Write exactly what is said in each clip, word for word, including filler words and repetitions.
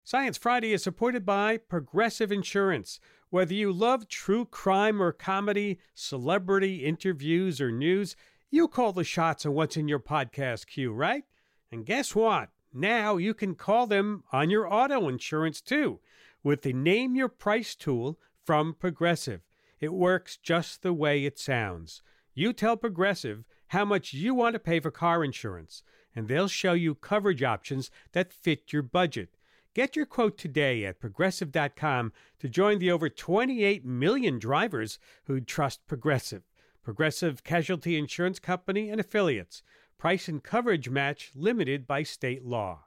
Science Friday is supported by Progressive Insurance. Whether you love true crime or comedy, celebrity interviews or news, you call the shots on what's in your podcast queue, right? And guess what? Now you can call them on your auto insurance too with the Name Your Price tool from Progressive. It works just the way it sounds. You tell Progressive how much you want to pay for car insurance, and they'll show you coverage options that fit your budget. Get your quote today at Progressive dot com to join the over twenty-eight million drivers who trust Progressive. Progressive Casualty Insurance Company and Affiliates. Price and coverage match limited by state law.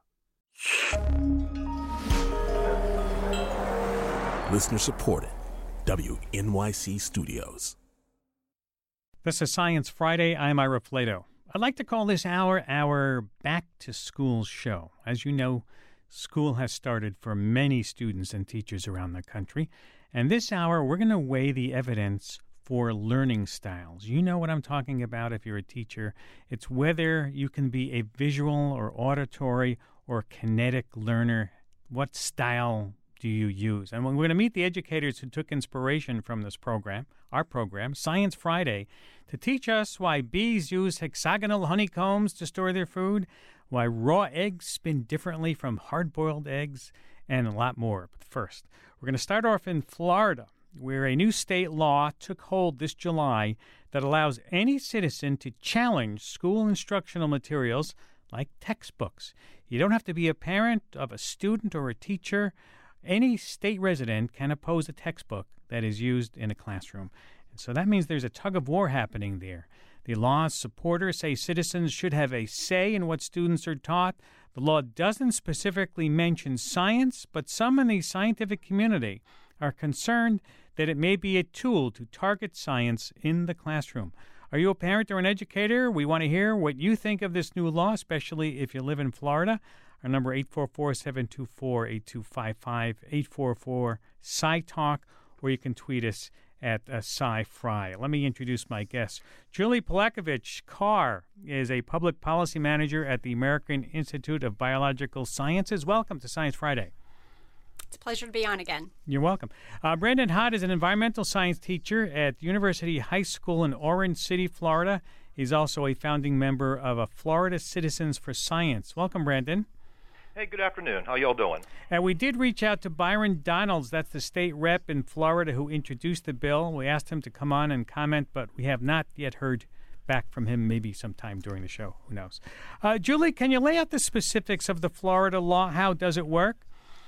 Listener supported. W N Y C Studios. This is Science Friday. I'm Ira Flato. I'd like to call this hour our Back to School show. As you know, school has started for many students and teachers around the country. And this hour, we're going to weigh the evidence for learning styles. You know what I'm talking about if you're a teacher. It's whether you can be a visual or auditory or kinetic learner. What style do you use? And we're going to meet the educators who took inspiration from this program, our program, Science Friday, to teach us why bees use hexagonal honeycombs to store their food, why raw eggs spin differently from hard-boiled eggs, and a lot more. But first, we're going to start off in Florida, where a new state law took hold this July that allows any citizen to challenge school instructional materials like textbooks. You don't have to be a parent of a student or a teacher. Any state resident can oppose a textbook that is used in a classroom. And so that means there's a tug-of-war happening there. The law's supporters say citizens should have a say in what students are taught. The law doesn't specifically mention science, but some in the scientific community are concerned that it may be a tool to target science in the classroom. Are you a parent or an educator? We want to hear what you think of this new law, especially if you live in Florida. Our number eight four four, seven two four, eight two five five, eight four four, S C I Talk, or you can tweet us at uh, SciFri. Let me introduce my guest. Julie Polakovich Carr is a public policy manager at the American Institute of Biological Sciences. Welcome to Science Friday. It's a pleasure to be on again. You're welcome. Uh, Brandon Hott is an environmental science teacher at University High School in Orange City, Florida. He's also a founding member of a Florida Citizens for Science. Welcome, Brandon. Hey, good afternoon. How y'all doing? And we did reach out to Byron Donalds, that's the state rep in Florida who introduced the bill. We asked him to come on and comment, but we have not yet heard back from him, maybe sometime during the show. Who knows? Uh, Julie, can you lay out the specifics of the Florida law? How does it work?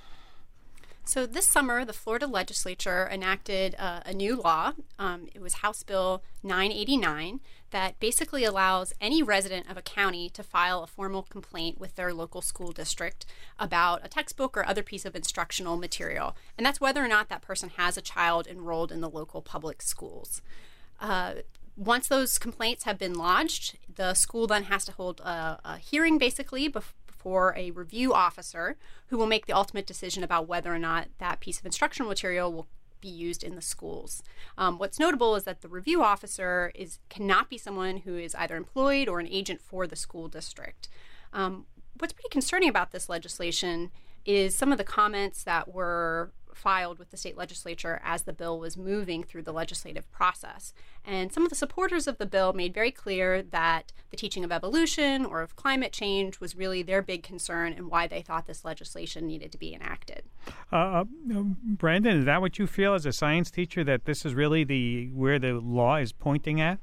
So this summer, the Florida legislature enacted uh, a new law. Um, it was House Bill nine eighty-nine that basically allows any resident of a county to file a formal complaint with their local school district about a textbook or other piece of instructional material. And that's whether or not that person has a child enrolled in the local public schools. Uh, once those complaints have been lodged, the school then has to hold a, a hearing basically before for a review officer who will make the ultimate decision about whether or not that piece of instructional material will be used in the schools. Um, what's notable is that the review officer is cannot be someone who is either employed or an agent for the school district. Um, what's pretty concerning about this legislation is some of the comments that were filed with the state legislature as the bill was moving through the legislative process. And some of the supporters of the bill made very clear that the teaching of evolution or of climate change was really their big concern and why they thought this legislation needed to be enacted. Uh, uh, Brandon, is that what you feel as a science teacher, that this is really the where the law is pointing at?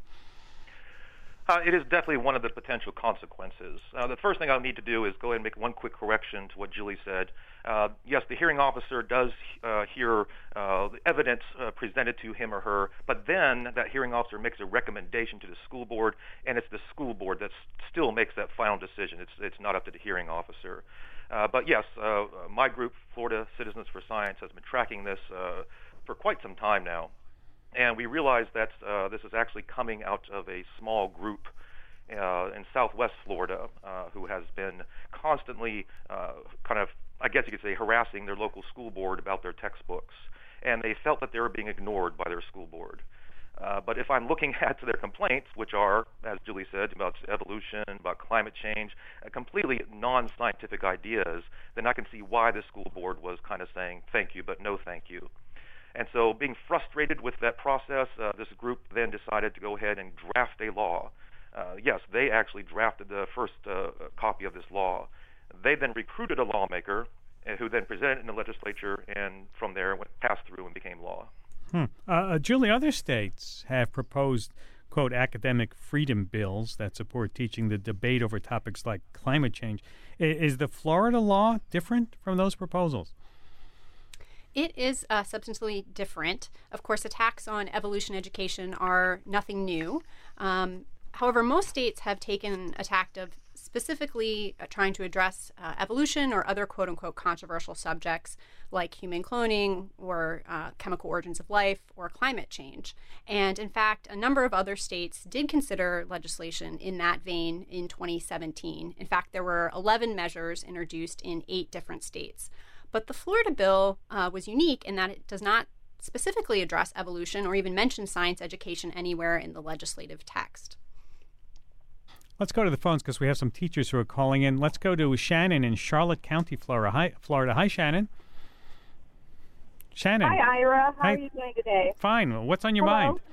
Uh, it is definitely one of the potential consequences. Uh, the first thing I'll need to do is go ahead and make one quick correction to what Julie said. Uh, yes, the hearing officer does uh, hear uh, the evidence uh, presented to him or her, but then that hearing officer makes a recommendation to the school board, and it's the school board that still makes that final decision. It's it's not up to the hearing officer. Uh, but yes, uh, my group, Florida Citizens for Science, has been tracking this uh, for quite some time now. And we realize that uh, this is actually coming out of a small group uh, in southwest Florida uh, who has been constantly uh, kind of, I guess you could say, harassing their local school board about their textbooks. And they felt that they were being ignored by their school board. Uh, but if I'm looking at their complaints, which are, as Julie said, about evolution, about climate change, uh, completely non-scientific ideas, then I can see why the school board was kind of saying thank you, but no thank you. And so being frustrated with that process, uh, this group then decided to go ahead and draft a law. Uh, yes, they actually drafted the first uh, copy of this law. They then recruited a lawmaker uh, who then presented it in the legislature, and from there it went, passed through and became law. Hmm. Uh, uh, Julie, other states have proposed, quote, academic freedom bills that support teaching the debate over topics like climate change. I- is the Florida law different from those proposals? It is uh, substantially different. Of course, attacks on evolution education are nothing new. Um, however, most states have taken a tact of specifically uh, trying to address uh, evolution or other quote-unquote controversial subjects like human cloning or uh, chemical origins of life or climate change. And in fact, a number of other states did consider legislation in that vein in twenty seventeen. In fact, there were eleven measures introduced in eight different states. But the Florida bill uh, was unique in that it does not specifically address evolution or even mention science education anywhere in the legislative text. Let's go to the phones because we have some teachers who are calling in. Let's go to Shannon in Charlotte County, Florida. Hi, Florida. Hi, Shannon. Shannon. Hi, Ira. How Hi. are you doing today? Fine. Well, what's on your Hello? mind?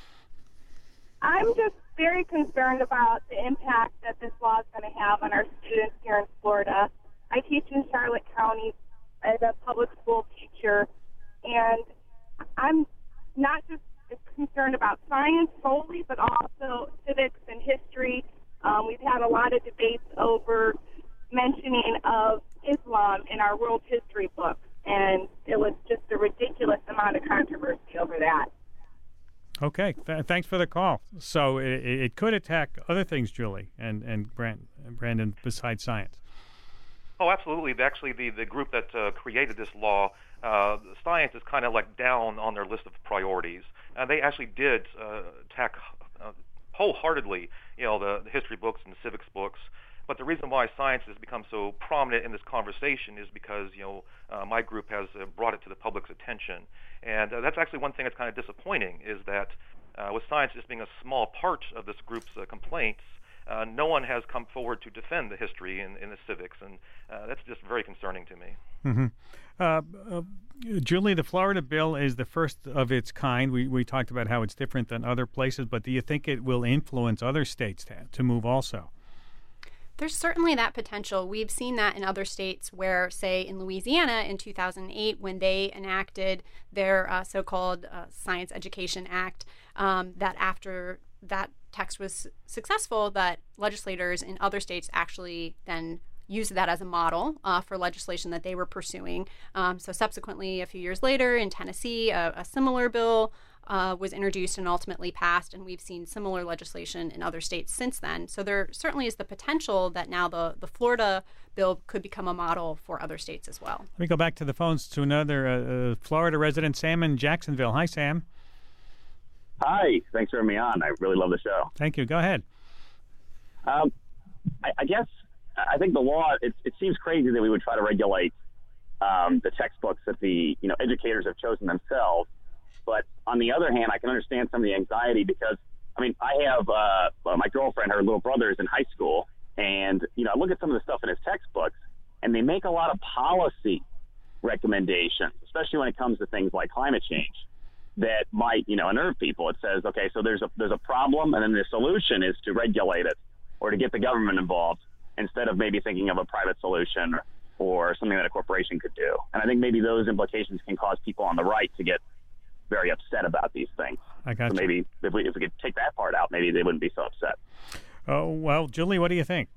I'm just very concerned about the impact that this law is going to have on our students here in Florida. I teach in Charlotte County as a public school teacher, and I'm not just concerned about science solely, but also civics and history. Um, we've had a lot of debates over mentioning of Islam in our world history books, and it was just a ridiculous amount of controversy over that. Okay. Th- thanks for the call. So it, it could attack other things, Julie and, and Brand- Brandon, besides science. Oh, absolutely. Actually, the, the group that uh, created this law, uh, science is kind of like down on their list of priorities. And they actually did uh, attack uh, wholeheartedly, you know, the, the history books and the civics books. But the reason why science has become so prominent in this conversation is because, you know, uh, my group has uh, brought it to the public's attention. And uh, that's actually one thing that's kind of disappointing is that uh, with science just being a small part of this group's uh, complaints, Uh, no one has come forward to defend the history in, in the civics, and uh, that's just very concerning to me. Mm-hmm. Uh, uh, Julie, the Florida bill is the first of its kind. We we talked about how it's different than other places, but do you think it will influence other states to, to move also? There's certainly that potential. We've seen that in other states where, say, in Louisiana in two thousand eight, when they enacted their uh, so-called uh, Science Education Act, um, that after that text was successful, that legislators in other states actually then used that as a model uh, for legislation that they were pursuing. Um, so subsequently, a few years later in Tennessee, a, a similar bill uh, was introduced and ultimately passed, and we've seen similar legislation in other states since then. So there certainly is the potential that now the, the Florida bill could become a model for other states as well. Let me go back to the phones to another uh, uh, Florida resident, Sam in Jacksonville. Hi, Sam. Hi, thanks for having me on. I really love the show. Thank you. Go ahead. Um, I, I guess I think the law. It, it seems crazy that we would try to regulate um, the textbooks that the you know educators have chosen themselves. But on the other hand, I can understand some of the anxiety because I mean I have uh, well, my girlfriend, her little brother is in high school, and you know I look at some of the stuff in his textbooks, and they make a lot of policy recommendations, especially when it comes to things like climate change, that might, you know, unnerve people. It says, okay, so there's a there's a problem, and then the solution is to regulate it or to get the government involved instead of maybe thinking of a private solution or, or something that a corporation could do. And I think maybe those implications can cause people on the right to get very upset about these things. I got so you. maybe if we if we could take that part out, maybe they wouldn't be so upset. Oh, well, Julie, what do you think?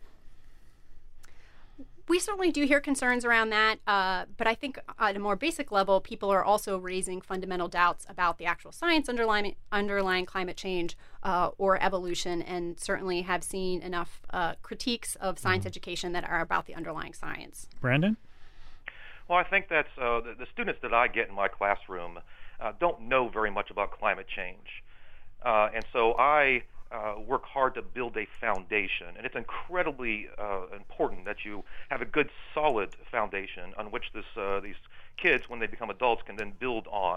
We certainly do hear concerns around that, uh, but I think at a more basic level, people are also raising fundamental doubts about the actual science underlying, underlying climate change uh, or evolution, and certainly have seen enough uh, critiques of science mm-hmm. education that are about the underlying science. Brandon? Well, I think that's uh, the, the students that I get in my classroom uh, don't know very much about climate change. Uh, and so I uh, work hard to build a foundation. And it's incredibly uh, important that you have a good, solid foundation on which this, uh, these kids, when they become adults, can then build on.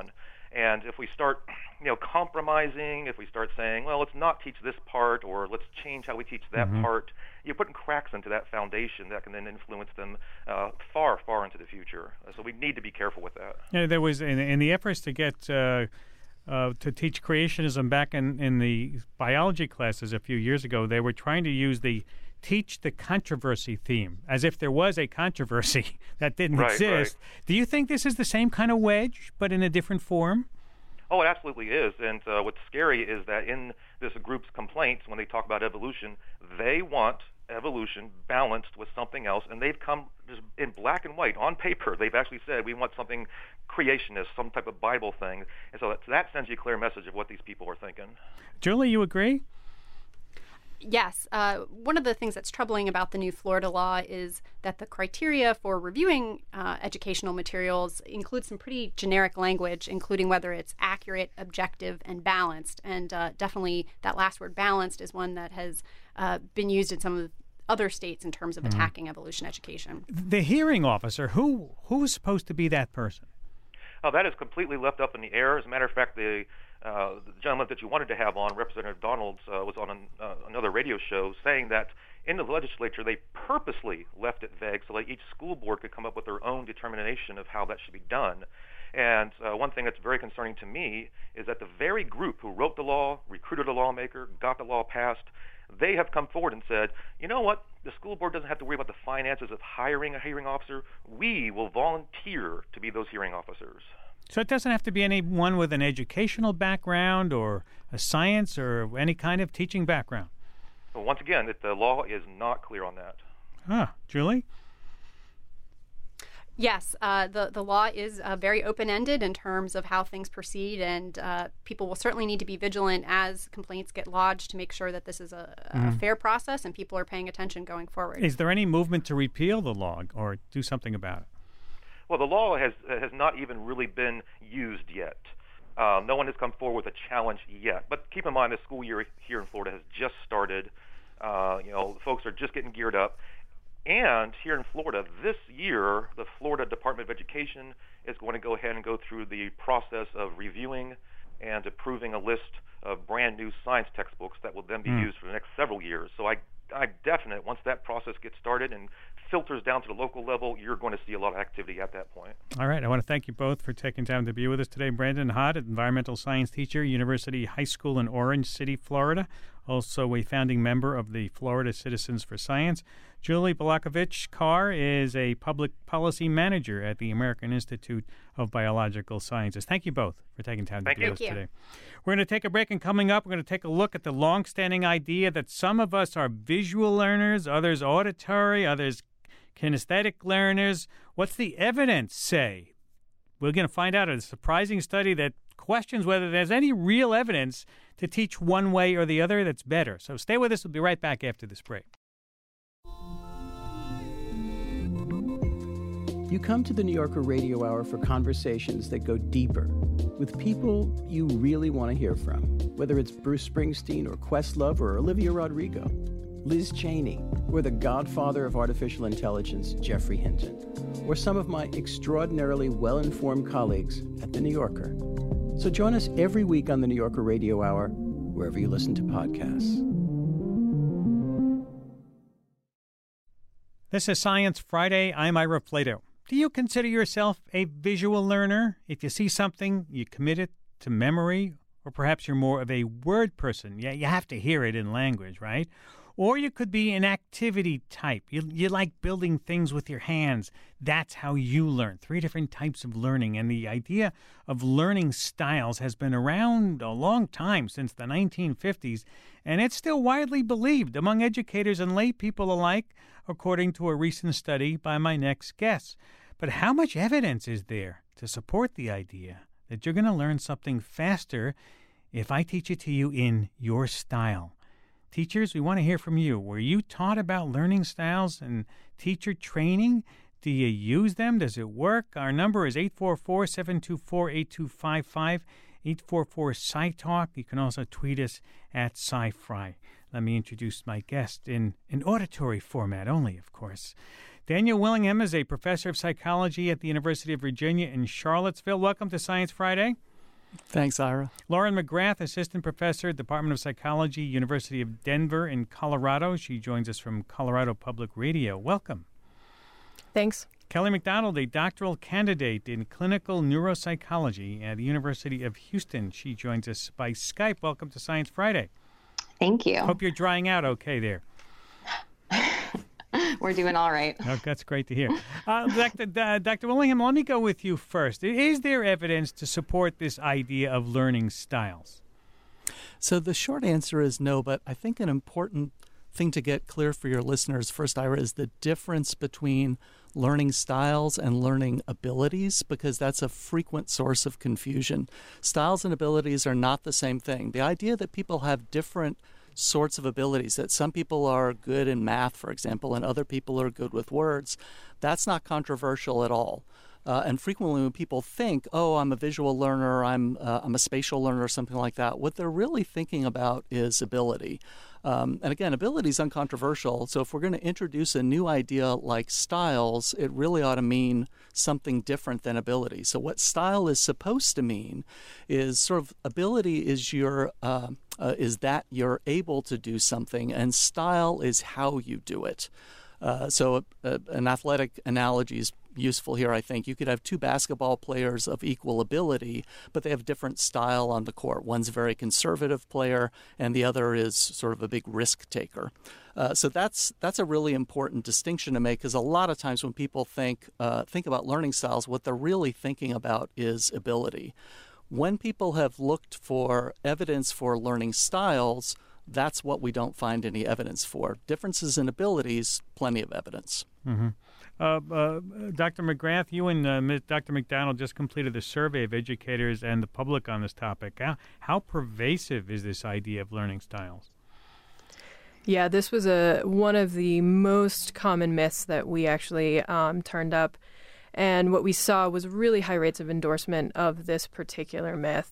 And if we start, you know, compromising, if we start saying, well, let's not teach this part, or let's change how we teach that Mm-hmm. part, you're putting cracks into that foundation that can then influence them uh, far, far into the future. So we need to be careful with that. Yeah, there was in, in the efforts to get uh, uh, to teach creationism back in, in the biology classes a few years ago. They were trying to use the teach the controversy theme, as if there was a controversy that didn't Right, exist. right. Do you think this is the same kind of wedge, but in a different form? Oh, it absolutely is. And uh, what's scary is that in this group's complaints, when they talk about evolution, they want evolution balanced with something else, and they've come just in black and white on paper. They've actually said we want something creationist, some type of Bible thing. And so that, that sends you a clear message of what these people are thinking. Julie, you agree? Yes. Uh, one of the things that's troubling about the new Florida law is that the criteria for reviewing uh, educational materials includes some pretty generic language, including whether it's accurate, objective, and balanced. And uh, definitely that last word, balanced, is one that has uh, been used in some of the other states in terms of Mm-hmm. attacking evolution education. The hearing officer, who who's supposed to be that person? Oh, that is completely left up in the air. As a matter of fact, the, uh, the gentleman that you wanted to have on, Representative Donalds, uh, was on an, uh, another radio show saying that in the legislature they purposely left it vague so that each school board could come up with their own determination of how that should be done. And uh, one thing that's very concerning to me is that the very group who wrote the law, recruited a lawmaker, got the law passed, they have come forward and said, you know what, the school board doesn't have to worry about the finances of hiring a hearing officer. We will volunteer to be those hearing officers. So it doesn't have to be anyone with an educational background or a science or any kind of teaching background. But once again, it, the law is not clear on that. Huh. Julie? Yes, uh, the, the law is uh, very open-ended in terms of how things proceed, and uh, people will certainly need to be vigilant as complaints get lodged to make sure that this is a, a Mm-hmm. fair process and people are paying attention going forward. Is there any movement to repeal the law or do something about it? Well, the law has has not even really been used yet. Uh, no one has come forward with a challenge yet. But keep in mind, the school year here in Florida has just started. Uh, you know, folks are just getting geared up. And here in Florida, this year, the Florida Department of Education is going to go ahead and go through the process of reviewing and approving a list of brand new science textbooks that will then be Mm. used for the next several years. So I, I definitely, once that process gets started and filters down to the local level, you're going to see a lot of activity at that point. All right. I want to thank you both for taking time to be with us today. Brandon Hott, environmental science teacher, University High School in Orange City, Florida. Also a founding member of the Florida Citizens for Science. Julie Balakovich-Carr is a public policy manager at the American Institute of Biological Sciences. Thank you both for taking time Thank to be you. with us Thank you. today. We're going to take a break, and coming up, we're going to take a look at the long-standing idea that some of us are visual learners, others auditory, others kinesthetic learners. What's the evidence say? We're going to find out a surprising study that questions whether there's any real evidence to teach one way or the other that's better. So stay with us. We'll be right back after this break. You come to the New Yorker Radio Hour for conversations that go deeper with people you really want to hear from, whether it's Bruce Springsteen or Questlove or Olivia Rodrigo, Liz Cheney, or the godfather of artificial intelligence, Geoffrey Hinton, or some of my extraordinarily well-informed colleagues at the New Yorker. So join us every week on the New Yorker Radio Hour, wherever you listen to podcasts. This is Science Friday. I'm Ira Flato. Do you consider yourself a visual learner? If you see something, you commit it to memory, or perhaps you're more of a word person. Yeah, you have to hear it in language, right? Or you could be an activity type. You, you like building things with your hands. That's how you learn. Three different types of learning. And the idea of learning styles has been around a long time, since the nineteen fifties, and it's still widely believed among educators and lay people alike, according to a recent study by my next guest. But how much evidence is there to support the idea that you're going to learn something faster if I teach it to you in your style? Teachers, we want to hear from you. Were you taught about learning styles and teacher training? Do you use them? Does it work? Our number is eight four four, seven two four, eight two five five, eight four four, S C I Talk. You can also tweet us at SciFri. Let me introduce my guest in an auditory format only, of course. Daniel Willingham is a professor of psychology at the University of Virginia in Charlottesville. Welcome to Science Friday. Thanks, Ira. Lauren McGrath, Assistant Professor, Department of Psychology, University of Denver in Colorado. She joins us from Colorado Public Radio. Welcome. Thanks. Kelly McDonald, a doctoral candidate in clinical neuropsychology at the University of Houston. She joins us by Skype. Welcome to Science Friday. Thank you. Hope you're drying out okay there. We're doing all right. Oh, that's great to hear. Uh, Doctor Uh, Doctor Willingham, let me go with you first. Is there evidence to support this idea of learning styles? So the short answer is no, but I think an important thing to get clear for your listeners first, Ira, is the difference between learning styles and learning abilities, because that's a frequent source of confusion. Styles and abilities are not the same thing. The idea that people have different sorts of abilities, that some people are good in math, for example, and other people are good with words, that's not controversial at all. Uh, and frequently when people think, oh, I'm a visual learner, I'm, uh, I'm a spatial learner, or something like that, what they're really thinking about is ability. Um, and again, ability is uncontroversial. So if we're going to introduce a new idea like styles, it really ought to mean something different than ability. So what style is supposed to mean is sort of ability is your uh, uh, is that you're able to do something, and style is how you do it. Uh, so uh, an athletic analogy is useful here, I think. You could have two basketball players of equal ability, but they have different style on the court. One's a very conservative player, and the other is sort of a big risk taker. Uh, so that's that's a really important distinction to make, because a lot of times when people think uh, think about learning styles, what they're really thinking about is ability. When people have looked for evidence for learning styles, that's what we don't find any evidence for. Differences in abilities, plenty of evidence. Mm-hmm. Uh, uh, Doctor McGrath, you and uh, Doctor McDonald just completed a survey of educators and the public on this topic. How, how pervasive is this idea of learning styles? Yeah, this was a one of the most common myths that we actually um, turned up. And what we saw was really high rates of endorsement of this particular myth.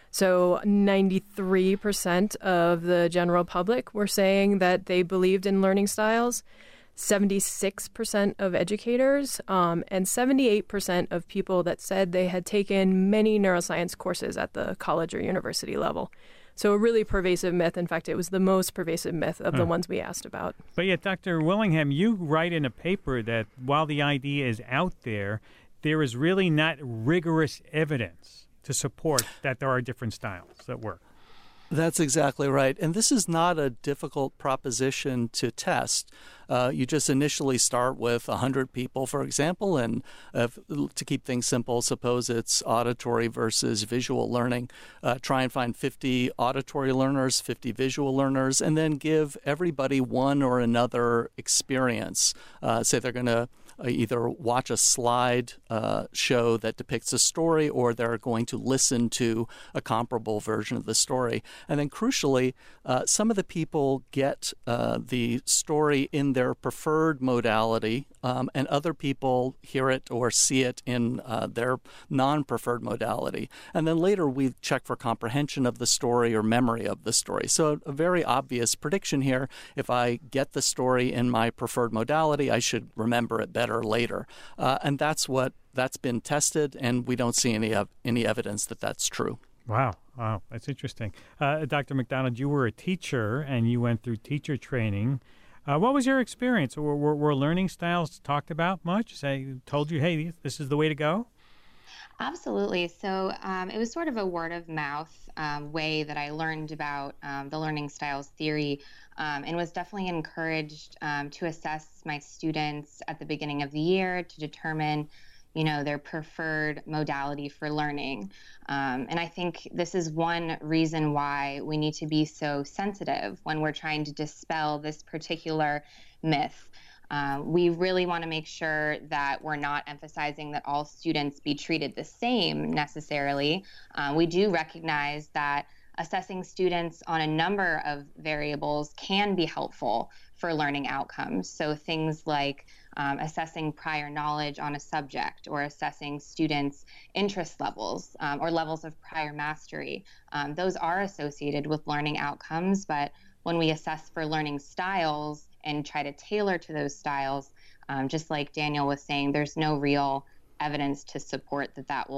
So ninety-three percent of the general public were saying that they believed in learning styles, seventy-six percent of educators, um, and seventy-eight percent of people that said they had taken many neuroscience courses at the college or university level. So a really pervasive myth. In fact, it was the most pervasive myth of huh. the ones we asked about. But yet, Doctor Willingham, you write in a paper that while the idea is out there, there is really not rigorous evidence to support that there are different styles that work. That's exactly right. And this is not a difficult proposition to test. Uh, you just initially start with one hundred people, for example, and uh, to keep things simple, suppose it's auditory versus visual learning. Uh, try and find fifty auditory learners, fifty visual learners, and then give everybody one or another experience. Uh, say they're going to Uh, either watch a slide uh, show that depicts a story, or they're going to listen to a comparable version of the story. And then crucially, uh, some of the people get uh, the story in their preferred modality, um, and other people hear it or see it in uh, their non-preferred modality. And then later we check for comprehension of the story or memory of the story. So a very obvious prediction here: if I get the story in my preferred modality, I should remember it better later. Uh, and that's what that's been tested, and we don't see any any evidence that that's true. Wow. Wow. That's interesting. Uh, Doctor McDonald, you were a teacher and you went through teacher training. Uh, what was your experience? Were, were, were learning styles talked about much? Say, told you, hey, this is the way to go? Absolutely. So um, it was sort of a word of mouth um, way that I learned about um, the learning styles theory, um, and was definitely encouraged um, to assess my students at the beginning of the year to determine, you know, their preferred modality for learning. Um, and I think this is one reason why we need to be so sensitive when we're trying to dispel this particular myth. Uh, we really want to make sure that we're not emphasizing that all students be treated the same necessarily. Uh, we do recognize that assessing students on a number of variables can be helpful for learning outcomes. So things like um, assessing prior knowledge on a subject, or assessing students' interest levels um, or levels of prior mastery. Um, those are associated with learning outcomes, but when we assess for learning styles and try to tailor to those styles, um, just like Daniel was saying, there's no real evidence to support that that will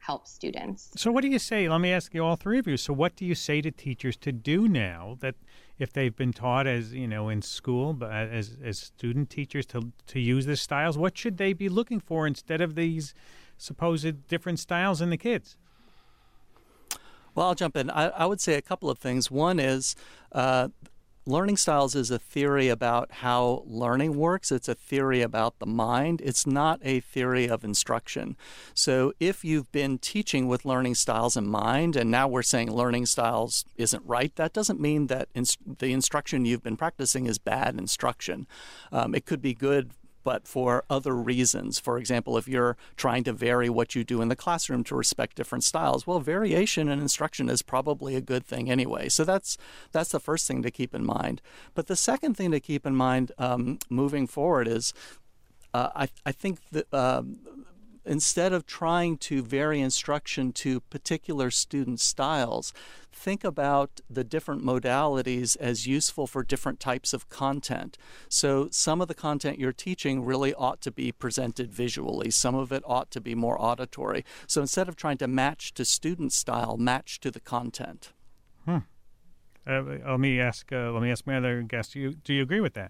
help students. So what do you say? Let me ask you, all three of you. So what do you say to teachers to do now that if they've been taught as, you know, in school, but as as student teachers to to use these styles, what should they be looking for instead of these supposed different styles in the kids? Well, I'll jump in. I, I would say a couple of things. One is uh, learning styles is a theory about how learning works. It's a theory about the mind. It's not a theory of instruction. So if you've been teaching with learning styles in mind, and now we're saying learning styles isn't right, that doesn't mean that ins- the instruction you've been practicing is bad instruction. Um, it could be good, but for other reasons. For example, if you're trying to vary what you do in the classroom to respect different styles, well, variation in instruction is probably a good thing anyway. So that's that's the first thing to keep in mind. But the second thing to keep in mind um, moving forward is uh, I, I think that um, instead of trying to vary instruction to particular student styles, think about the different modalities as useful for different types of content. So some of the content you're teaching really ought to be presented visually. Some of it ought to be more auditory. So instead of trying to match to student style, match to the content. Hmm. Uh, let me ask. Uh, let me ask my other guest. Do you, do you agree with that?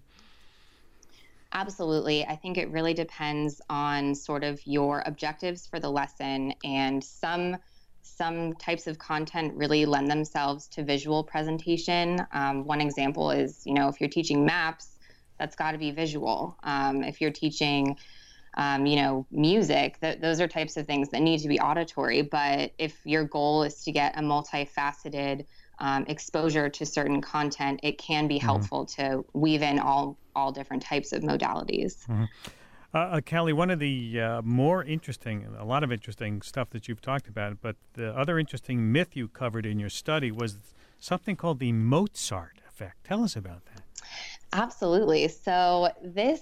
Absolutely. I think it really depends on sort of your objectives for the lesson, and some some types of content really lend themselves to visual presentation. Um, one example is, you know, if you're teaching maps, that's got to be visual. Um, if you're teaching, um, you know, music, th- those are types of things that need to be auditory. But if your goal is to get a multifaceted um, exposure to certain content, it can be helpful mm-hmm. to weave in all all different types of modalities. Mm-hmm. Uh, uh, Callie, one of the uh, more interesting, a lot of interesting stuff that you've talked about, but the other interesting myth you covered in your study was something called the Mozart effect. Tell us about that. Absolutely. So this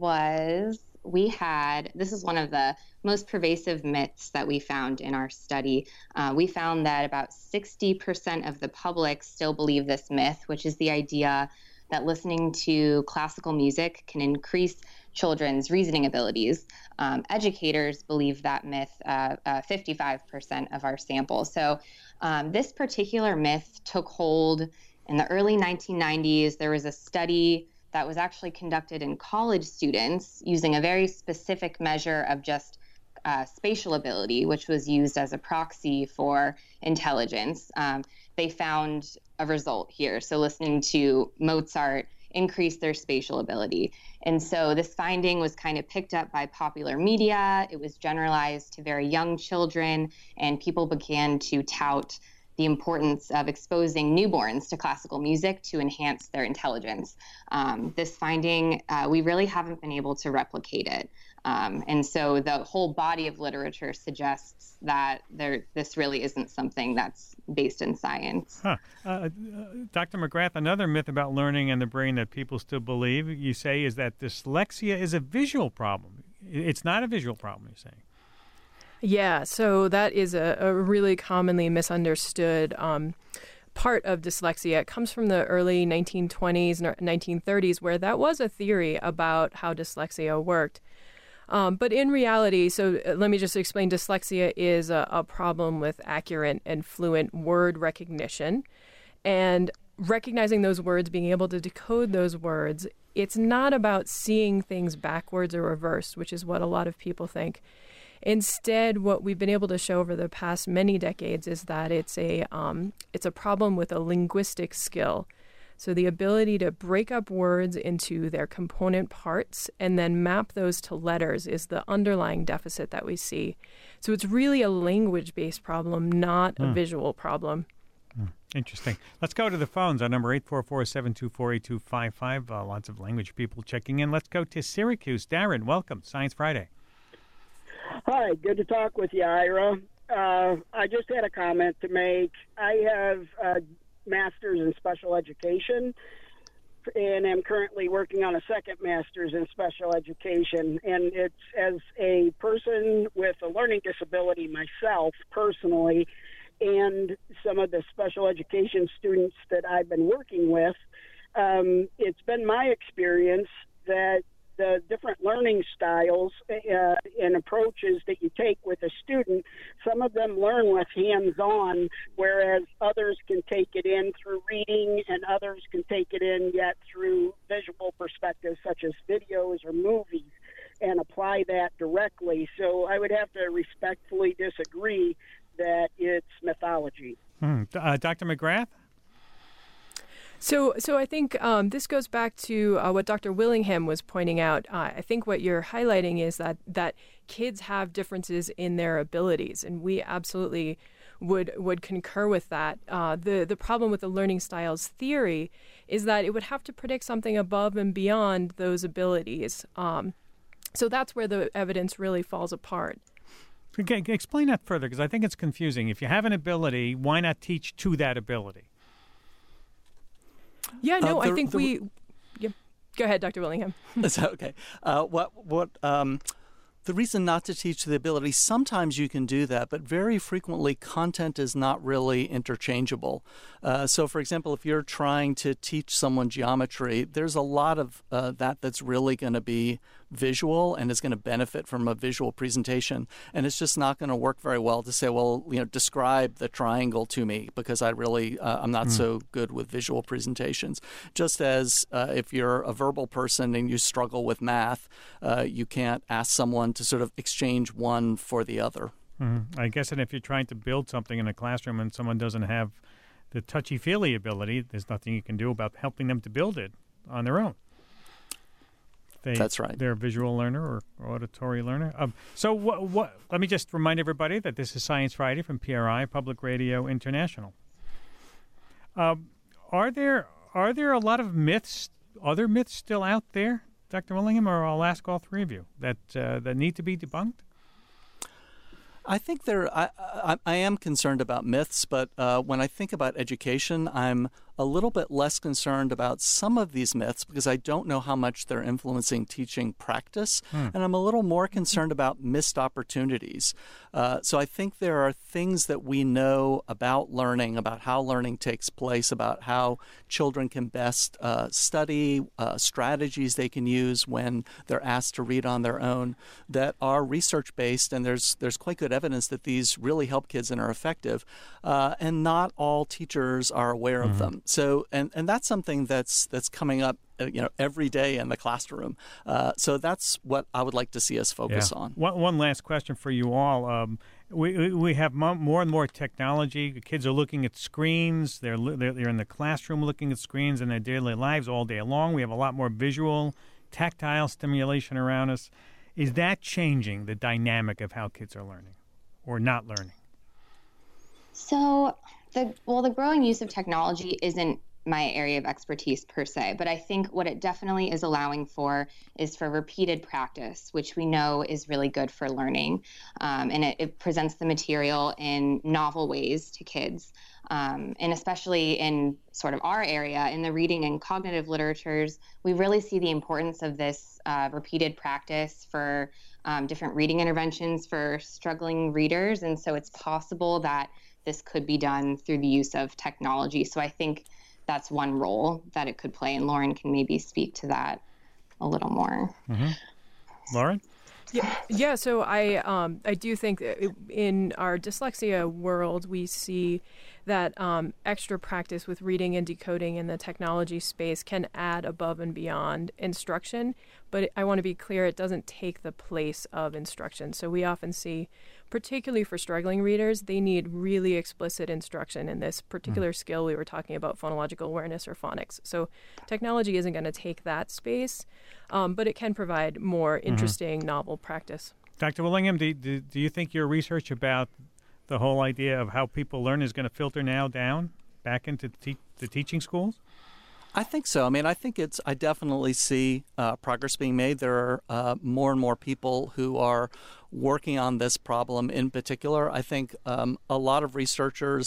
was, we had, this is one of the most pervasive myths that we found in our study. Uh, we found that about sixty percent of the public still believe this myth, which is the idea that listening to classical music can increase children's reasoning abilities. Um, educators believe that myth, uh, uh, fifty-five percent of our sample. So um, this particular myth took hold in the early nineteen nineties. There was a study that was actually conducted in college students using a very specific measure of just uh, spatial ability, which was used as a proxy for intelligence. Um, they found a result here. So listening to Mozart increased their spatial ability. And so this finding was kind of picked up by popular media. It was generalized to very young children, and people began to tout the importance of exposing newborns to classical music to enhance their intelligence. Um, this finding, uh, we really haven't been able to replicate it. Um, and so the whole body of literature suggests that there, this really isn't something that's based in science. Huh. Uh, uh, Doctor McGrath, another myth about learning and the brain that people still believe, you say, is that dyslexia is a visual problem. It's not a visual problem, you're saying. Yeah, so that is a, a really commonly misunderstood um, part of dyslexia. It comes from the early nineteen twenties, nineteen thirties, where that was a theory about how dyslexia worked. Um, but in reality, so let me just explain, dyslexia is a, a problem with accurate and fluent word recognition. And recognizing those words, being able to decode those words, it's not about seeing things backwards or reversed, which is what a lot of people think. Instead, what we've been able to show over the past many decades is that it's a um, it's a problem with a linguistic skill. So the ability to break up words into their component parts and then map those to letters is the underlying deficit that we see. So it's really a language-based problem, not a mm. visual problem. Mm. Interesting. Let's go to the phones. Our number eight four four, seven two four, eight two five five. Uh, lots of language people checking in. Let's go to Syracuse. Darren, welcome. Science Friday. Hi, good to talk with you, Ira. Uh, I just had a comment to make. I have a master's in special education and am currently working on a second master's in special education. And it's as a person with a learning disability myself personally, and some of the special education students that I've been working with, um, it's been my experience that the different learning styles uh, and approaches that you take with a student, some of them learn less hands-on, whereas others can take it in through reading and others can take it in yet through visual perspectives such as videos or movies and apply that directly. So I would have to respectfully disagree that it's mythology. Hmm. Uh, Doctor McGrath? So, so I think um, this goes back to uh, what Doctor Willingham was pointing out. Uh, I think what you're highlighting is that that kids have differences in their abilities, and we absolutely would would concur with that. Uh, the the problem with the learning styles theory is that it would have to predict something above and beyond those abilities. Um, so that's where the evidence really falls apart. Okay, explain that further, because I think it's confusing. If you have an ability, why not teach to that ability? Yeah, no, Uh, the- I think the- we. Yeah. Go ahead, Doctor Willingham. Is that okay? Uh, what what um, the reason not to teach the ability? Sometimes you can do that, but very frequently content is not really interchangeable. Uh, so, for example, if you're trying to teach someone geometry, there's a lot of uh, that that's really going to be visual and is going to benefit from a visual presentation. And it's just not going to work very well to say, well, you know, describe the triangle to me, because I really, uh, I'm not mm. so good with visual presentations. Just as uh, if you're a verbal person and you struggle with math, uh, you can't ask someone to sort of exchange one for the other. Mm-hmm. I guess, and if you're trying to build something in a classroom and someone doesn't have the touchy-feely ability, there's nothing you can do about helping them to build it on their own. They, That's right. They're a visual learner or, or auditory learner. Um, so what, what, let me just remind everybody that this is Science Friday from P R I, Public Radio International. Um, are there are there a lot of myths, other myths still out there, Doctor Willingham, or I'll ask all three of you, that uh, that need to be debunked? I think there. I, I, I am concerned about myths, but uh, when I think about education, I'm a little bit less concerned about some of these myths because I don't know how much they're influencing teaching practice, hmm. and I'm a little more concerned about missed opportunities. Uh, so I think there are things that we know about learning, about how learning takes place, about how children can best uh, study, uh, strategies they can use when they're asked to read on their own, that are research-based, and there's there's quite good evidence that these really help kids and are effective, uh, and not all teachers are aware mm-hmm. of them. So, and, and that's something that's that's coming up, uh, you know, every day in the classroom. Uh, so that's what I would like to see us focus yeah. on. One, one last question for you all. Um, we we have more and more technology. The kids are looking at screens. They're they're, they're in the classroom looking at screens in their daily lives all day long. We have a lot more visual, tactile stimulation around us. Is that changing the dynamic of how kids are learning or not learning? So, the well, the growing use of technology isn't my area of expertise per se, but I think what it definitely is allowing for is for repeated practice, which we know is really good for learning. Um, and it, it presents the material in novel ways to kids. Um, and especially in sort of our area, in the reading and cognitive literatures, we really see the importance of this uh, repeated practice for um, different reading interventions for struggling readers. And so it's possible that this could be done through the use of technology. So I think that's one role that it could play, and Lauren can maybe speak to that a little more. Mm-hmm. Lauren? Yeah, yeah. So I, um, I do think that in our dyslexia world, we see that um, extra practice with reading and decoding in the technology space can add above and beyond instruction. But I want to be clear, it doesn't take the place of instruction. So we often see, particularly for struggling readers, they need really explicit instruction in this particular mm. skill we were talking about, phonological awareness or phonics. So technology isn't going to take that space, um, but it can provide more interesting, mm-hmm. novel practice. Doctor Willingham, do, do, do you think your research about the whole idea of how people learn is going to filter now down back into te- the teaching schools? I think so. I mean, I think it's, I definitely see uh, progress being made. There are uh, more and more people who are working on this problem in particular. I think um, a lot of researchers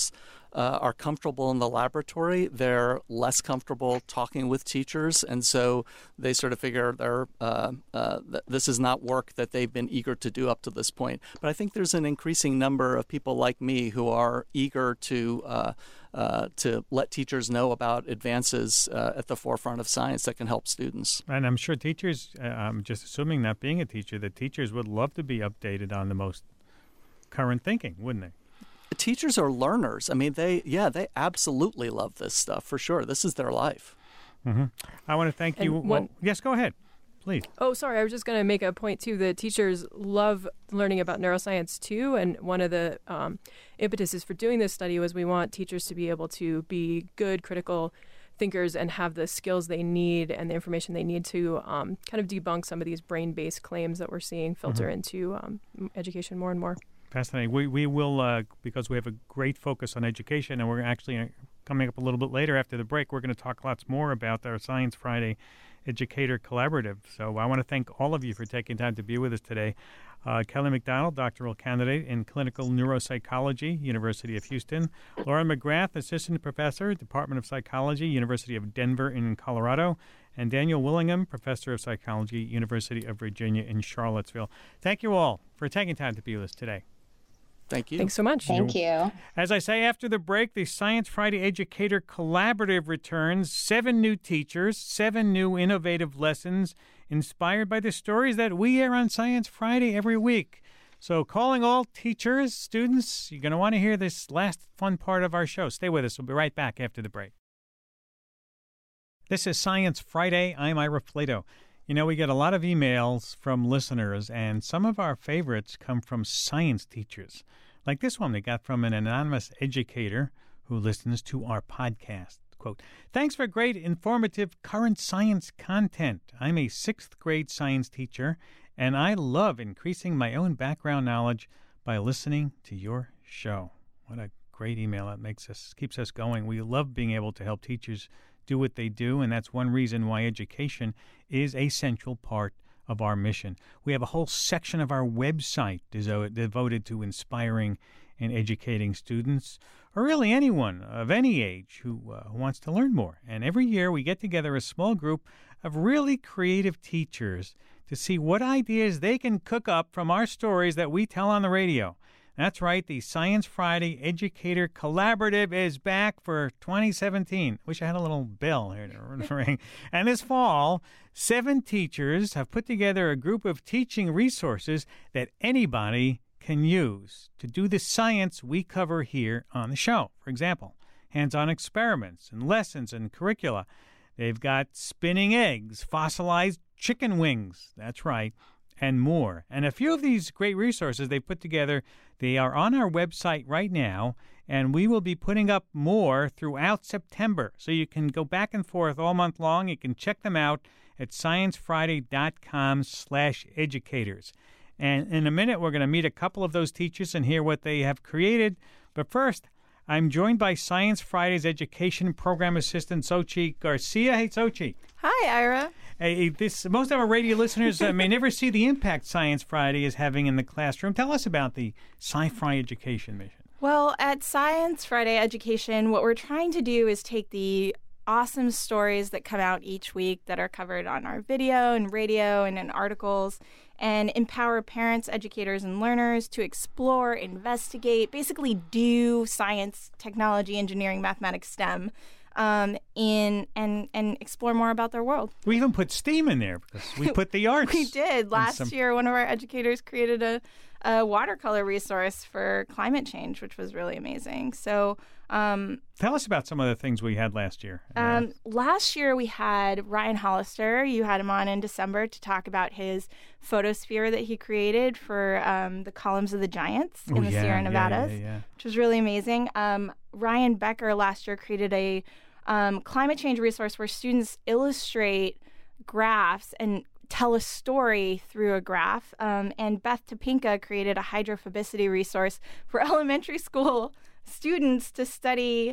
uh, are comfortable in the laboratory, they're less comfortable talking with teachers, and so they sort of figure they're, uh, uh, th- this is not work that they've been eager to do up to this point. But I think there's an increasing number of people like me who are eager to uh, uh, to let teachers know about advances uh, at the forefront of science that can help students. And I'm sure teachers, uh, I'm just assuming not being a teacher, that teachers would love to be updated on the most current thinking, wouldn't they? Teachers are learners. I mean, they, yeah, they absolutely love this stuff, for sure. This is their life. Mm-hmm. I want to thank you. One, well, yes, go ahead, please. Oh, sorry. I was just going to make a point, too. The teachers love learning about neuroscience, too. And one of the um, impetuses for doing this study was we want teachers to be able to be good, critical thinkers and have the skills they need and the information they need to um, kind of debunk some of these brain-based claims that we're seeing filter Mm-hmm. into um, education more and more. Fascinating. We we will, uh, because we have a great focus on education, and we're actually uh, coming up a little bit later after the break, we're going to talk lots more about our Science Friday Educator Collaborative. So I want to thank all of you for taking time to be with us today. Uh, Kelly McDonald, doctoral candidate in clinical neuropsychology, University of Houston. Laura McGrath, assistant professor, Department of Psychology, University of Denver in Colorado. And Daniel Willingham, professor of psychology, University of Virginia in Charlottesville. Thank you all for taking time to be with us today. Thank you. Thanks so much. Thank you. As I say, after the break, the Science Friday Educator Collaborative returns. Seven new teachers, seven new innovative lessons inspired by the stories that we air on Science Friday every week. So calling all teachers, students, you're going to want to hear this last fun part of our show. Stay with us. We'll be right back after the break. This is Science Friday. I'm Ira Flato. You know, we get a lot of emails from listeners, and some of our favorites come from science teachers. Like this one they got from an anonymous educator who listens to our podcast. Quote, "Thanks for great, informative, current science content. I'm a sixth grade science teacher, and I love increasing my own background knowledge by listening to your show." What a great email. That makes us, keeps us going. We love being able to help teachers do what they do, and that's one reason why education is a central part of our mission. We have a whole section of our website devoted to inspiring and educating students, or really anyone of any age who uh, wants to learn more. And every year we get together a small group of really creative teachers to see what ideas they can cook up from our stories that we tell on the radio. That's right, the Science Friday Educator Collaborative is back for twenty seventeen. Wish I had a little bell here to ring. And this fall, seven teachers have put together a group of teaching resources that anybody can use to do the science we cover here on the show. For example, hands-on experiments and lessons and curricula. They've got spinning eggs, fossilized chicken wings. That's right. And more. And a few of these great resources they put together, they are on our website right now, and we will be putting up more throughout September. So you can go back and forth all month long. You can check them out at sciencefriday.com slash educators. And in a minute, we're going to meet a couple of those teachers and hear what they have created. But first, I'm joined by Science Friday's Education Program Assistant, Xochitl Garcia. Hey, Xochitl. Hi, Ira. Hey, this, most of our radio listeners uh, may never see the impact Science Friday is having in the classroom. Tell us about the Sci-Fi Education mission. Well, at Science Friday Education, what we're trying to do is take the awesome stories that come out each week that are covered on our video and radio and in articles and empower parents, educators, and learners to explore, investigate, basically do science, technology, engineering, mathematics, STEM, um, in and and explore more about their world. We even put STEAM in there because we put the arts. We did. Last some... year, one of our educators created a, a watercolor resource for climate change, which was really amazing. So um, tell us about some of the things we had last year. Um, last year, we had Ryan Hollister. You had him on in December to talk about his photosphere that he created for um, the columns of the giants in oh, the yeah, Sierra Nevadas, yeah, yeah, yeah. which was really amazing. Um, Ryan Becker last year created a um, climate change resource where students illustrate graphs and tell a story through a graph. Um, and Beth Topinka created a hydrophobicity resource for elementary school students to study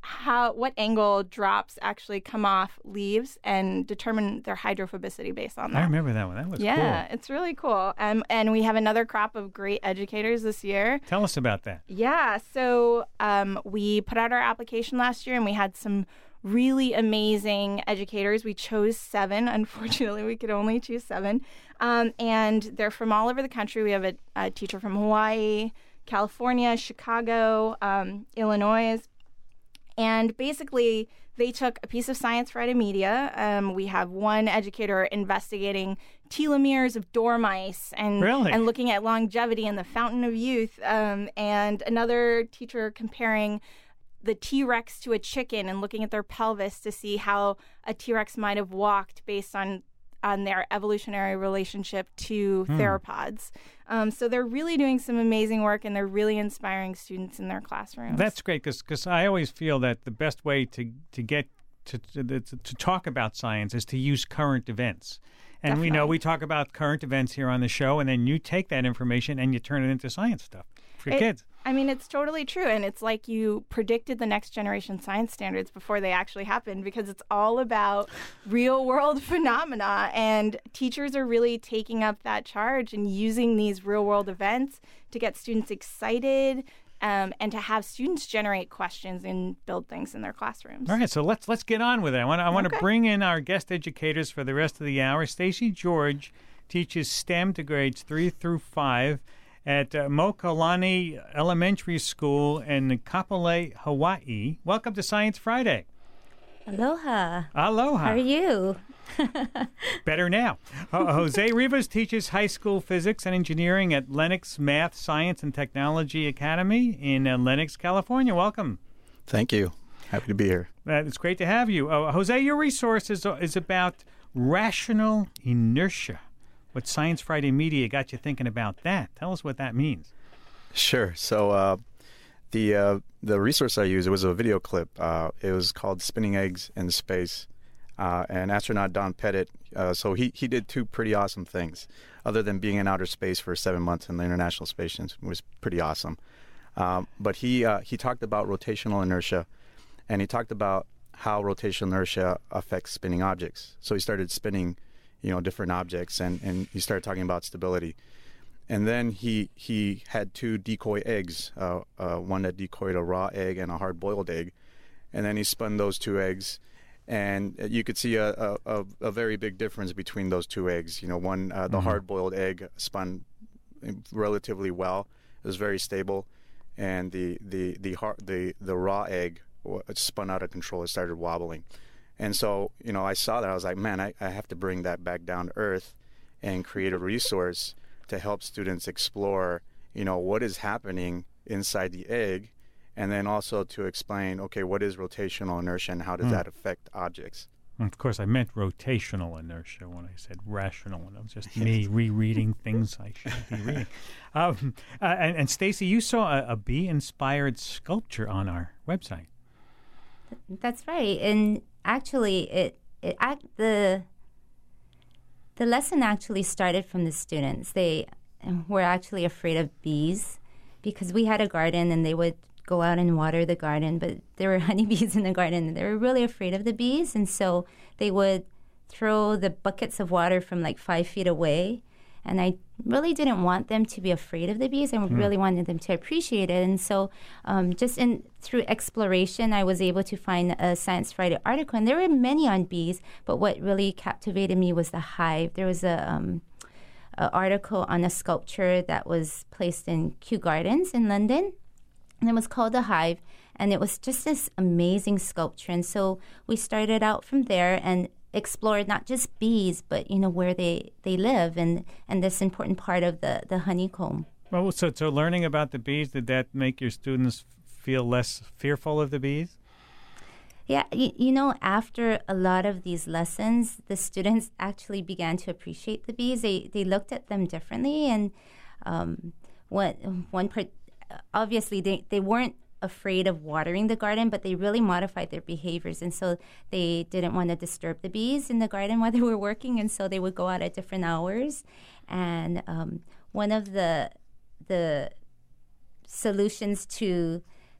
how what angle drops actually come off leaves and determine their hydrophobicity based on that. I remember that one. That was yeah, cool. Yeah, it's really cool. Um, and we have another crop of great educators this year. Tell us about that. Yeah, so um, we put out our application last year, and we had some really amazing educators. We chose seven. Unfortunately, we could only choose seven. Um, and they're from all over the country. We have a, a teacher from Hawaii, California, Chicago, um, Illinois. And basically, they took a piece of Science Friday media. Um, we have one educator investigating telomeres of dormice and, really? and looking at longevity and the fountain of youth. Um, and another teacher comparing the T-Rex to a chicken and looking at their pelvis to see how a T-Rex might have walked based on on their evolutionary relationship to Hmm. theropods. Um, so they're really doing some amazing work, and they're really inspiring students in their classrooms. That's great because I always feel that the best way to, to get to, to, to talk about science is to use current events. And Definitely. we know we talk about current events here on the show, and then you take that information and you turn it into science stuff for It- kids. I mean, it's totally true. And it's like you predicted the next generation science standards before they actually happened, because it's all about real world phenomena. And teachers are really taking up that charge and using these real world events to get students excited um, and to have students generate questions and build things in their classrooms. All right, so let's let's get on with it. I want I want Okay. to bring in our guest educators for the rest of the hour. Stacy George teaches STEM to grades three through five at uh, Mokalani Elementary School in Kapolei, Hawaii. Welcome to Science Friday. Aloha. Aloha. How are you? Better now. Uh, Jose Rivas teaches high school physics and engineering at Lenox Math, Science, and Technology Academy in uh, Lenox, California. Welcome. Thank you. Happy to be here. Uh, it's great to have you. Uh, Jose, your resource is, is about rational inertia. What Science Friday Media got you thinking about that? Tell us what that means. Sure. So uh, the uh, the resource I used, it was a video clip. Uh, it was called Spinning Eggs in Space. Uh, and astronaut Don Pettit, uh, so he, he did two pretty awesome things, other than being in outer space for seven months in the International Space Station, was pretty awesome. Um, but he uh, he talked about rotational inertia, and he talked about how rotational inertia affects spinning objects. So he started spinning, you know, different objects, and, and he started talking about stability. And then he he had two decoy eggs, uh, uh, one that decoyed a raw egg and a hard-boiled egg, and then he spun those two eggs. And you could see a, a, a, a very big difference between those two eggs. You know, one, uh, the Mhm. hard-boiled egg spun relatively well; it was very stable, and the the the hard, the the raw egg wa- spun out of control. It started wobbling, and so you know, I saw that. I was like, man, I, I have to bring that back down to earth, and create a resource to help students explore, you know, what is happening inside the egg. And then also to explain, okay, what is rotational inertia and how does Hmm. that affect objects? Of course, I meant rotational inertia when I said rational, and it was just me rereading things I shouldn't be reading. Um, uh, and and Stacy, you saw a, a bee-inspired sculpture on our website. That's right. And actually, it it act, the the lesson actually started from the students. They were actually afraid of bees because we had a garden and they would go out and water the garden, but there were honeybees in the garden and they were really afraid of the bees, and so they would throw the buckets of water from like five feet away. And I really didn't want them to be afraid of the bees. I Mm. really wanted them to appreciate it. And so um, just in through exploration, I was able to find a Science Friday article. And there were many on bees, but what really captivated me was the hive. There was a, um, a article on a sculpture that was placed in Kew Gardens in London. And it was called The Hive. And it was just this amazing sculpture. And so we started out from there and explored not just bees, but, you know, where they, they live and, and this important part of the, the honeycomb. Well, so so learning about the bees, did that make your students feel less fearful of the bees? Yeah, you, you know, after a lot of these lessons, the students actually began to appreciate the bees. They they looked at them differently, and um, what one part, obviously they, they weren't afraid of watering the garden, but they really modified their behaviors, and so they didn't want to disturb the bees in the garden while they were working, and so they would go out at different hours. And um, one of the the solutions to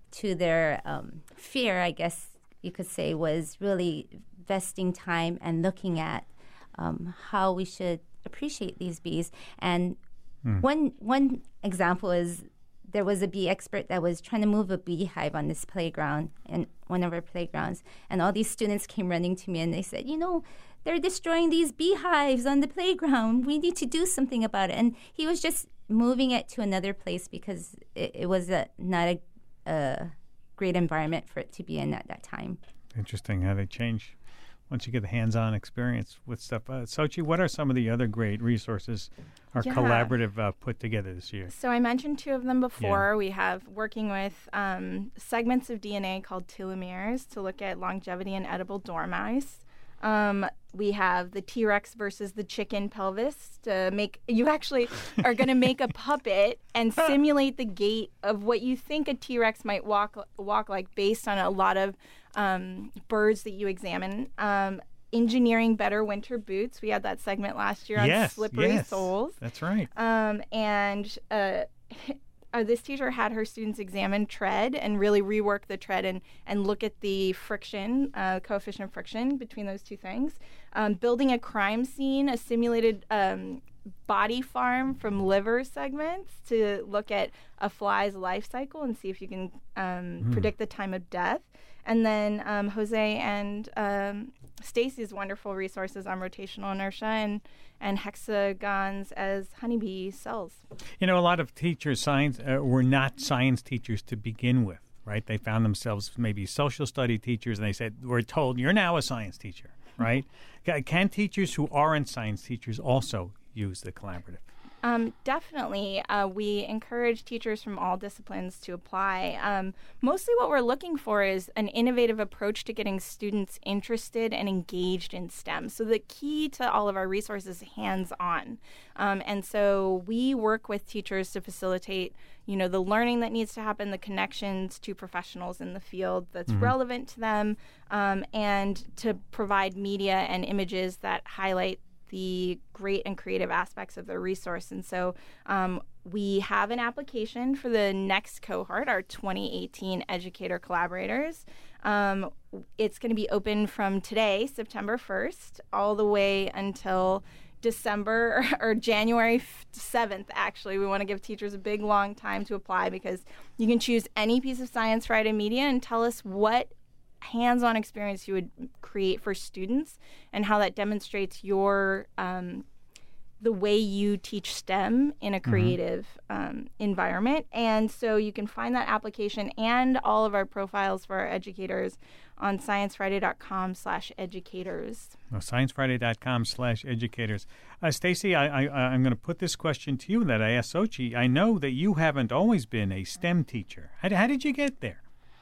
to their um, fear, I guess you could say, was really investing time and looking at um, how we should appreciate these bees. And mm. one one example is there was a bee expert that was trying to move a beehive on this playground, in one of our playgrounds. And all these students came running to me and they said, you know, they're destroying these beehives on the playground. We need to do something about it. And he was just moving it to another place because it, it was a, not a, a great environment for it to be in at that time. Interesting how they change once you get the hands-on experience with stuff. Uh, Sochi, what are some of the other great resources our yeah. collaborative uh, put together this year? So I mentioned two of them before. Yeah. We have working with um, segments of D N A called telomeres to look at longevity in edible dormice. Um, we have the T-Rex versus the chicken pelvis to make, you actually are going to make a puppet and simulate the gait of what you think a T-Rex might walk walk like based on a lot of um, birds that you examine. Um, engineering better winter boots. We had that segment last year on yes, slippery yes, soles. That's right. Um, and uh, Uh, this teacher had her students examine tread and really rework the tread and, and look at the friction, uh, coefficient of friction between those two things. Um, building a crime scene, a simulated um, body farm from liver segments to look at a fly's life cycle and see if you can um, mm. predict the time of death. And then um, Jose and um, Stacy's wonderful resources on rotational inertia and, and hexagons as honeybee cells. You know, a lot of teachers science uh, were not science teachers to begin with, right? They found themselves maybe social study teachers, and they said, we're told, you're now a science teacher, right? Can teachers who aren't science teachers also use the collaborative? Um, definitely. Uh, we encourage teachers from all disciplines to apply. Um, mostly what we're looking for is an innovative approach to getting students interested and engaged in STEM. So the key to all of our resources is hands-on. Um, and so we work with teachers to facilitate, you know, the learning that needs to happen, the connections to professionals in the field that's mm-hmm. relevant to them, um, and to provide media and images that highlight the great and creative aspects of the resource. And so um, we have an application for the next cohort, our twenty eighteen Educator Collaborators. Um, it's going to be open from today, September first, all the way until December or, or January seventh, actually. We want to give teachers a big, long time to apply because you can choose any piece of Science Friday media and tell us what hands-on experience you would create for students and how that demonstrates your um, the way you teach STEM in a creative mm-hmm. um, environment. And so you can find that application and all of our profiles for our educators on sciencefriday.com slash educators. Oh, sciencefriday.com slash educators. Uh, Stacy, I, I, I'm going to put this question to you that I asked Sochi. I know that you haven't always been a STEM teacher. How, how did you get there?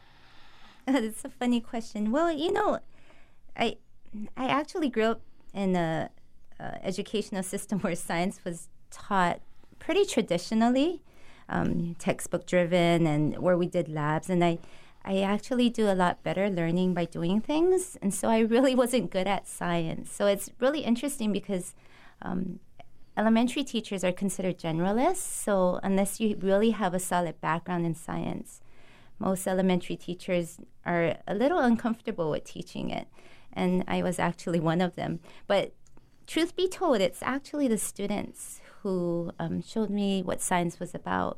That's a funny question. Well, you know, I I actually grew up in a, a educational system where science was taught pretty traditionally, um, textbook driven, and where we did labs. And I I actually do a lot better learning by doing things, and so I really wasn't good at science. So it's really interesting because um, elementary teachers are considered generalists. So unless you really have a solid background in science, most elementary teachers are a little uncomfortable with teaching it, and I was actually one of them. But truth be told, it's actually the students who um, showed me what science was about,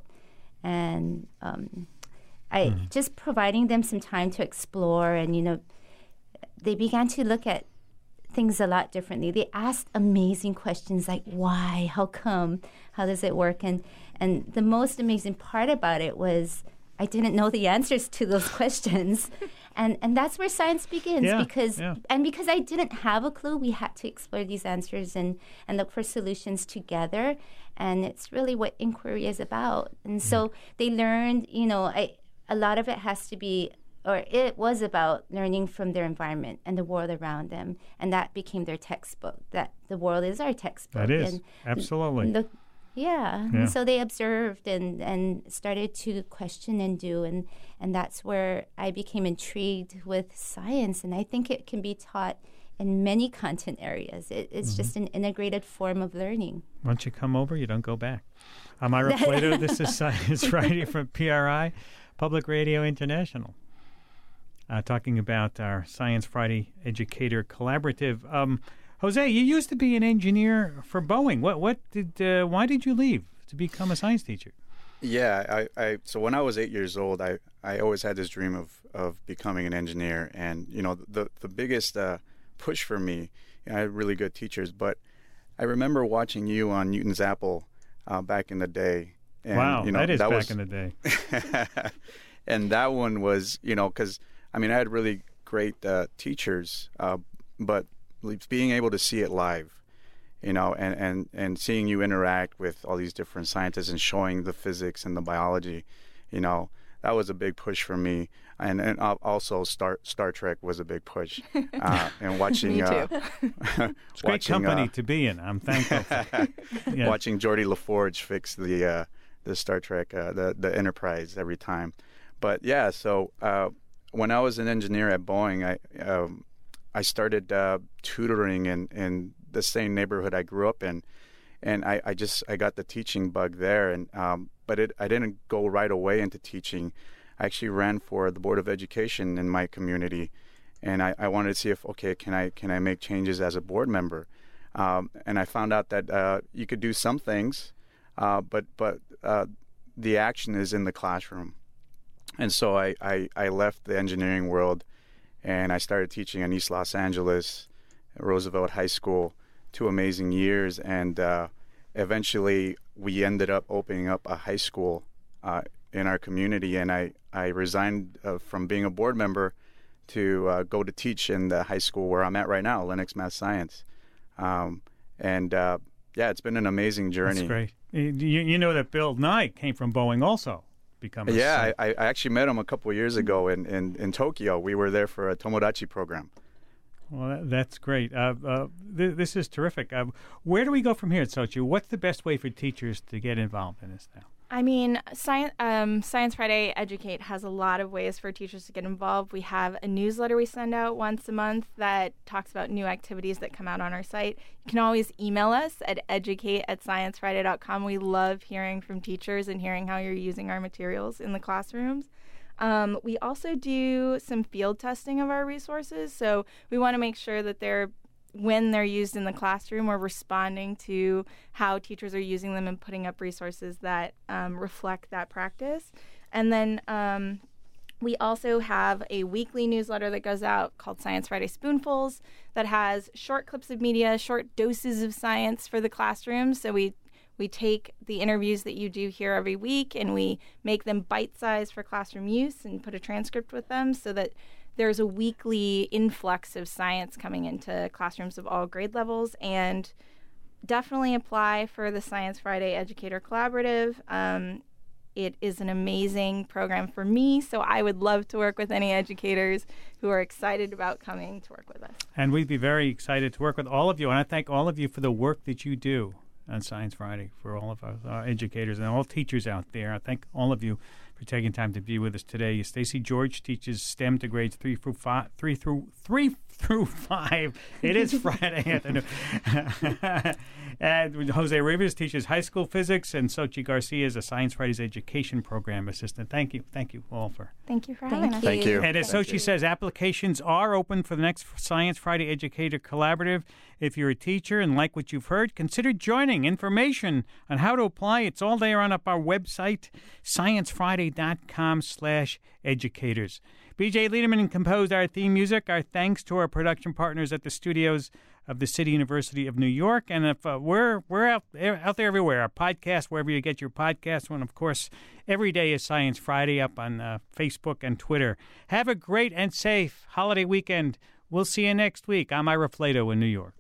and um, I mm. just providing them some time to explore, and you know, they began to look at things a lot differently. They asked amazing questions like why, how come, how does it work, and and the most amazing part about it was I didn't know the answers to those questions. and and that's where science begins yeah, because yeah. and because I didn't have a clue, we had to explore these answers and, and look for solutions together. And it's really what inquiry is about. And mm-hmm. so they learned, you know, I, a lot of it has to be, or it was about learning from their environment and the world around them. And that became their textbook, that the world is our textbook. That is, and absolutely. The, Yeah. yeah. And so they observed and, and started to question and do. And, and that's where I became intrigued with science. And I think it can be taught in many content areas. It, it's mm-hmm. just an integrated form of learning. Once you come over, you don't go back. I'm Ira Plato. This is Science Friday from P R I. Public Radio International. Uh, talking about our Science Friday Educator Collaborative. Um, Jose, you used to be an engineer for Boeing. What? What did? Uh, why did you leave to become a science teacher? Yeah, I, I. So when I was eight years old, I, I always had this dream of, of becoming an engineer, and you know the the biggest uh, push for me. You know, I had really good teachers, but I remember watching you on Newton's Apple uh, back in the day. And, wow, you know, that is that back was, in the day. And that one was, you know, because I mean I had really great uh, teachers, uh, but being able to see it live. You know, and, and, and seeing you interact with all these different scientists and showing the physics and the biology, you know, that was a big push for me. And and also Star Star Trek was a big push. Uh, and watching, me too. Uh, it's great watching, company uh, to be in. I'm thankful. For, yes. Watching Geordi LaForge fix the uh, the Star Trek, uh, the the Enterprise every time. But yeah, so uh, when I was an engineer at Boeing, I um, I started uh, tutoring in in the same neighborhood I grew up in, and I, I just I got the teaching bug there, and um, but it I didn't go right away into teaching. I actually ran for the Board of Education in my community, and I, I wanted to see if okay can I can I make changes as a board member, um, and I found out that uh, you could do some things, uh, but but uh, the action is in the classroom, and so I, I, I left the engineering world, and I started teaching in East Los Angeles, Roosevelt High School. Two amazing years, and uh, eventually we ended up opening up a high school uh, in our community, and I, I resigned uh, from being a board member to uh, go to teach in the high school where I'm at right now, Lennox Math Science. Um, and uh, yeah, it's been an amazing journey. That's great. You, you know that Bill Nye came from Boeing also. Become a yeah, I, I actually met him a couple of years ago in, in, in Tokyo. We were there for a Tomodachi program. Well, that, that's great. Uh, uh, th- this is terrific. Uh, where do we go from here at Sochi? What's the best way for teachers to get involved in this now? I mean, Science, um, Science Friday Educate has a lot of ways for teachers to get involved. We have a newsletter we send out once a month that talks about new activities that come out on our site. You can always email us at educate at science friday dot com. We love hearing from teachers and hearing how you're using our materials in the classrooms. Um, we also do some field testing of our resources, so we want to make sure that they're, when they're used in the classroom, we're responding to how teachers are using them and putting up resources that um, reflect that practice. And then um, we also have a weekly newsletter that goes out called Science Friday Spoonfuls that has short clips of media, short doses of science for the classroom. So we We take the interviews that you do here every week and we make them bite-sized for classroom use and put a transcript with them so that there's a weekly influx of science coming into classrooms of all grade levels. And definitely apply for the Science Friday Educator Collaborative. Um, it is an amazing program for me, so I would love to work with any educators who are excited about coming to work with us. And we'd be very excited to work with all of you, and I thank all of you for the work that you do on Science Friday, for all of our, our educators and all teachers out there. I thank all of you for taking time to be with us today. Stacy George teaches STEM to grades three through five, three through three through five. It is Friday afternoon. And Jose Rivas teaches high school physics, and Sochi Garcia is a Science Fridays education program assistant. Thank you, thank you all for. Thank you for having us. Thank you. And as Thank Sochi you. says, applications are open for the next Science Friday Educator Collaborative. If you're a teacher and like what you've heard, consider joining. Information on how to apply, it's all there on up our website, science friday dot com slash educators. B J Liederman composed our theme music. Our thanks to our production partners at the studios of the City University of New York. And if uh, we're we're out there, out there everywhere, our podcast, wherever you get your podcast. And, of course, every day is Science Friday up on uh, Facebook and Twitter. Have a great and safe holiday weekend. We'll see you next week. I'm Ira Flato in New York.